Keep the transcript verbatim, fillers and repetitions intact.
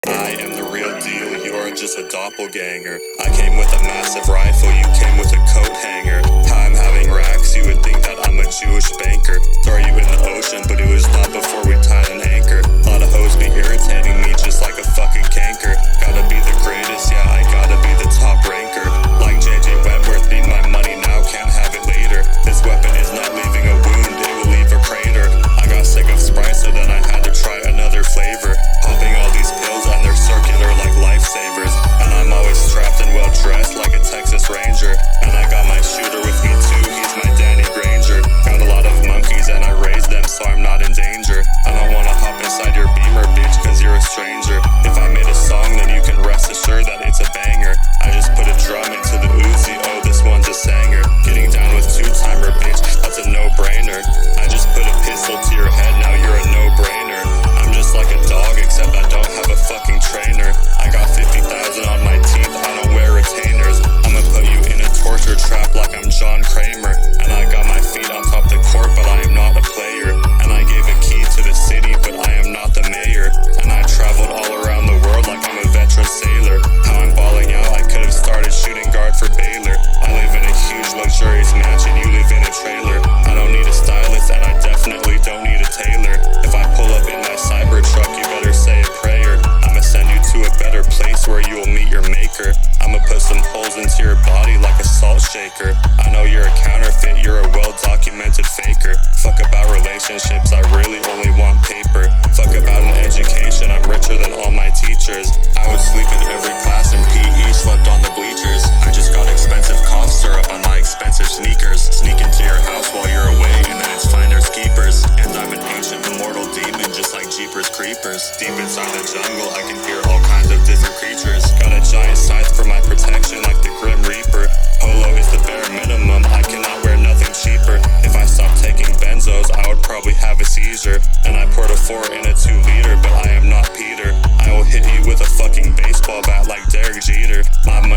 I am the real deal, you're just a doppelganger. I came with a massive rifle, you came with a coat hanger. How I'm having racks, you would think that I'm a Jewish banker. Throw you in the ocean, but it was not before we tied an anchor. A lot of hoes be irritating me just like a fucking canker. Gotta be the greatest, yeah, I gotta be the top ranker. Like J J Wentworth, need my money now, can't have it later. This weapon is not leaving a wound, it will leave a crater. I got sick of Sprite, so then I had to try another flavor. Popping all these pills and they're circular like lifesavers. And I'm always strapped and well dressed like a Texas Ranger. And I got my shooter with me too, he's my Danny Granger. Got a lot of monkeys and I raised them so I'm not in danger. I don't wanna hop inside your Beamer, bitch, cause you're a stranger. If I made a song then you can rest assured that it's a banger. I just put a drum into the Uzi, oh this one's a sanger. Getting down with two-timer, bitch, that's a no-brainer. I just put a pistol to your head, now you're a no-brainer. I'm just like a dog except I don't have a fucking trainer. I got fifty thousand on my teeth, I don't wear retainers. I'ma put you in a torture trap like I'm John Kramer. And I got my feet on top the court but I am not a player. And I gave a key to the city but I am not the mayor. And I traveled all around the world like I'm a veteran sailor. How I'm balling out, I could've started shooting guard for Baylor. I live in a huge luxurious mansion, you live in a trailer. I don't need a stylist and I definitely don't need a tailor. If I pull up in my cyber truck you better say a prayer. I'ma send you to a better place where you'll meet your maker. I'ma put some holes into your body like a salt shaker. I know you're a counterfeit, you're a well-documented faker. Fuck about relationships, I really only want paper. Fuck about an education, I'm richer than all my teachers. I would sleep in every class in P E, slept on the bleachers. I just got expensive cough syrup on my expensive sneakers. Sneak into your house while you're away and then it's finders keepers. And I'm an ancient immortal demon just like Jeepers Creepers. Deep inside the jungle I can hear all kinds of different creatures. Got a giant scythe for my protection like the Grim Reaper. Polo is the bare minimum, I cannot wear nothing cheaper. If I stopped taking benzos I would probably have a seizure. And I poured a four in a two liter but I am not Peter. I will hit you with a fucking baseball bat like Derek Jeter. My